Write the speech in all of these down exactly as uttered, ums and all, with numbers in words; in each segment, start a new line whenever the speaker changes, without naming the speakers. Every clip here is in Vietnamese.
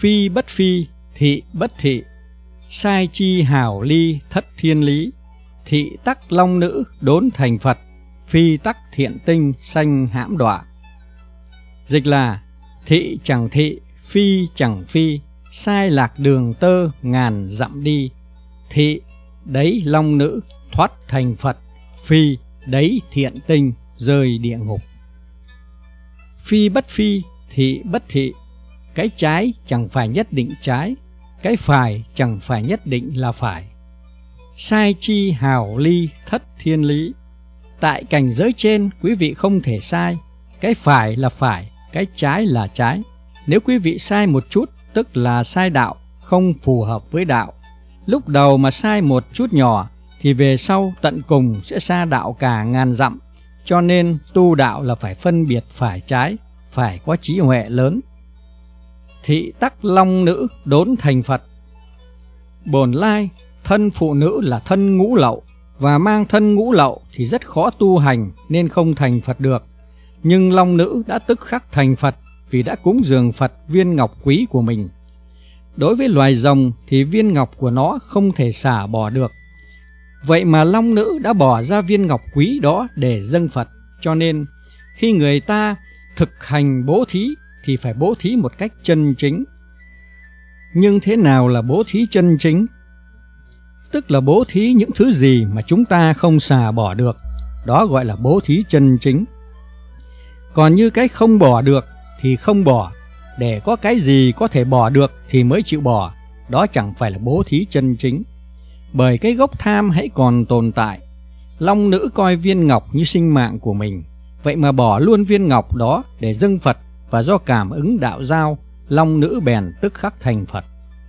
phi bất phi, thị bất thị, sai chi hảo ly thất thiên lý, thị tắc long nữ đốn thành Phật, phi tắc thiện tinh sanh hãm đọa. Dịch là: thị chẳng thị, phi chẳng phi, sai lạc đường tơ ngàn dặm đi, thị đấy long nữ thoát thành Phật, phi đấy thiện tinh rơi địa ngục. Phi bất phi, thị bất thị, cái trái chẳng phải nhất định trái, cái phải chẳng phải nhất định là phải. Sai chi hảo ly thất thiên lý, tại cảnh giới trên quý vị không thể sai, cái phải là phải, cái trái là trái. Nếu quý vị sai một chút tức là sai đạo, không phù hợp với đạo. Lúc đầu mà sai một chút nhỏ thì về sau tận cùng sẽ xa đạo cả ngàn dặm. Cho nên tu đạo là phải phân biệt phải trái, phải có trí huệ lớn. Thị tắc long nữ đốn thành Phật. Bổn lai thân phụ nữ là thân ngũ lậu, và mang thân ngũ lậu thì rất khó tu hành nên không thành Phật được. Nhưng long nữ đã tức khắc thành Phật vì đã cúng dường Phật viên ngọc quý của mình. Đối với loài rồng thì viên ngọc của nó không thể xả bỏ được. Vậy mà long nữ đã bỏ ra viên ngọc quý đó để dâng Phật. Cho nên khi người ta thực hành bố thí thì phải bố thí một cách chân chính. Nhưng thế nào là bố thí chân chính? Tức là bố thí những thứ gì mà chúng ta không xả bỏ được, đó gọi là bố thí chân chính. Còn như cái không bỏ được thì không bỏ, để có cái gì có thể bỏ được thì mới chịu bỏ, đó chẳng phải là bố thí chân chính. Bởi cái gốc tham hãy còn tồn tại. Long nữ coi viên ngọc như sinh mạng của mình, vậy mà bỏ luôn viên ngọc đó để dâng Phật, và do cảm ứng đạo giao, long nữ bèn tức khắc thành Phật.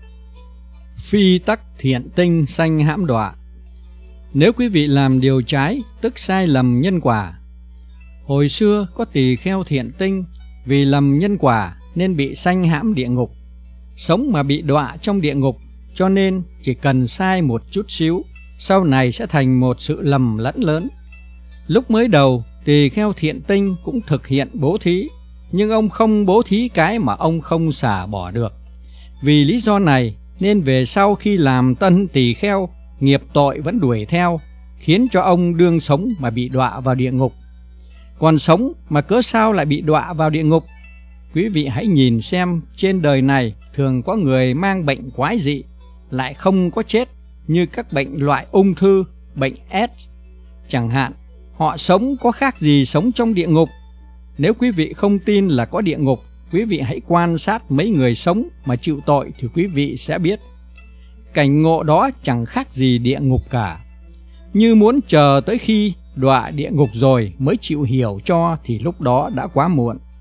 Phi tắc thiện tinh sanh hãm đọa. Nếu quý vị làm điều trái tức sai lầm nhân quả. Hồi xưa có tỳ kheo thiện tinh vì lầm nhân quả nên bị sanh hãm địa ngục, sống mà bị đọa trong địa ngục. Cho nên chỉ cần sai một chút xíu, sau này sẽ thành một sự lầm lẫn lớn. Lúc mới đầu tỳ kheo thiện tinh cũng thực hiện bố thí, nhưng ông không bố thí cái mà ông không xả bỏ được. Vì lý do này nên về sau khi làm tân tỳ kheo, nghiệp tội vẫn đuổi theo, khiến cho ông đương sống mà bị đọa vào địa ngục. Còn sống mà cớ sao lại bị đọa vào địa ngục? Quý vị hãy nhìn xem, trên đời này thường có người mang bệnh quái dị lại không có chết, như các bệnh loại ung thư, bệnh ét chẳng hạn. Họ sống có khác gì sống trong địa ngục? Nếu quý vị không tin là có địa ngục, quý vị hãy quan sát mấy người sống mà chịu tội thì quý vị sẽ biết. Cảnh ngộ đó chẳng khác gì địa ngục cả. Như muốn chờ tới khi đọa địa ngục rồi mới chịu hiểu cho thì lúc đó đã quá muộn.